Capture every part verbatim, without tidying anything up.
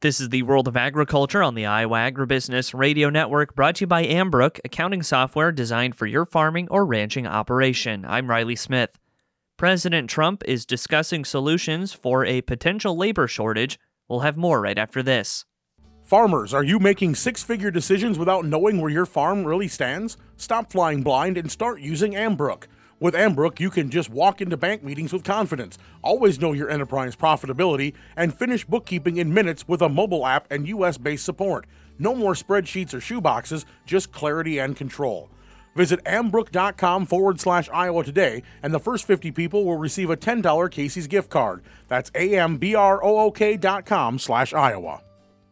This is the World of Agriculture on the Iowa Agribusiness Radio Network, brought to you by Ambrook, accounting software designed for your farming or ranching operation. I'm Riley Smith. President Trump is discussing solutions for a potential labor shortage. We'll have more right after this. Farmers, are you making six-figure decisions without knowing where your farm really stands? Stop flying blind and start using Ambrook. With Ambrook, you can just walk into bank meetings with confidence, always know your enterprise profitability, and finish bookkeeping in minutes with a mobile app and U S-based support. No more spreadsheets or shoeboxes, just clarity and control. Visit ambrook.com forward slash Iowa today, and the first fifty people will receive a ten dollars Casey's gift card. That's A-M-B-R-O-O-K dot com slash Iowa.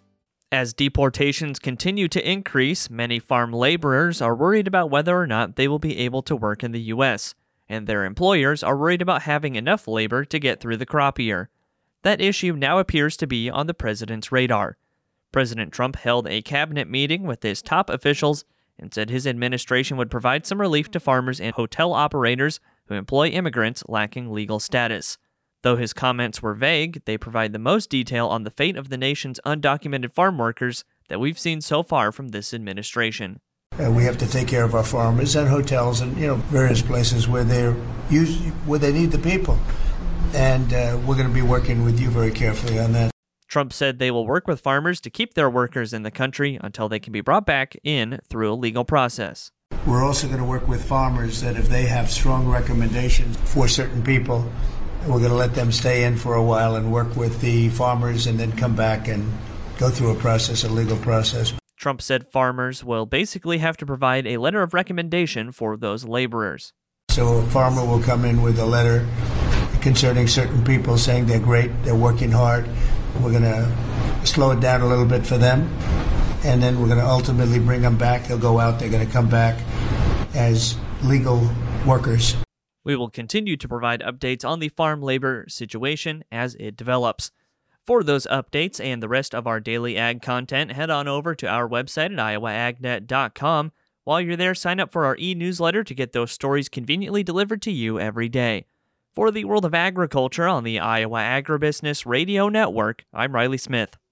As deportations continue to increase, many farm laborers are worried about whether or not they will be able to work in the U S, and their employers are worried about having enough labor to get through the crop year. That issue now appears to be on the president's radar. President Trump held a cabinet meeting with his top officials and said his administration would provide some relief to farmers and hotel operators who employ immigrants lacking legal status. Though his comments were vague, they provide the most detail on the fate of the nation's undocumented farm workers that we've seen so far from this administration. Uh, we have to take care of our farmers and hotels and, you know, various places where they're use, where they need the people. And uh, we're going to be working with you very carefully on that. Trump said they will work with farmers to keep their workers in the country until they can be brought back in through a legal process. We're also going to work with farmers that if they have strong recommendations for certain people, we're going to let them stay in for a while and work with the farmers and then come back and go through a process, a legal process. Trump said farmers will basically have to provide a letter of recommendation for those laborers. So a farmer will come in with a letter concerning certain people saying they're great, they're working hard. We're going to slow it down a little bit for them, and then we're going to ultimately bring them back. They'll go out, they're going to come back as legal workers. We will continue to provide updates on the farm labor situation as it develops. For those updates and the rest of our daily ag content, head on over to our website at iowa ag net dot com. While you're there, sign up for our e-newsletter to get those stories conveniently delivered to you every day. For the World of Agriculture on the Iowa Agribusiness Radio Network, I'm Riley Smith.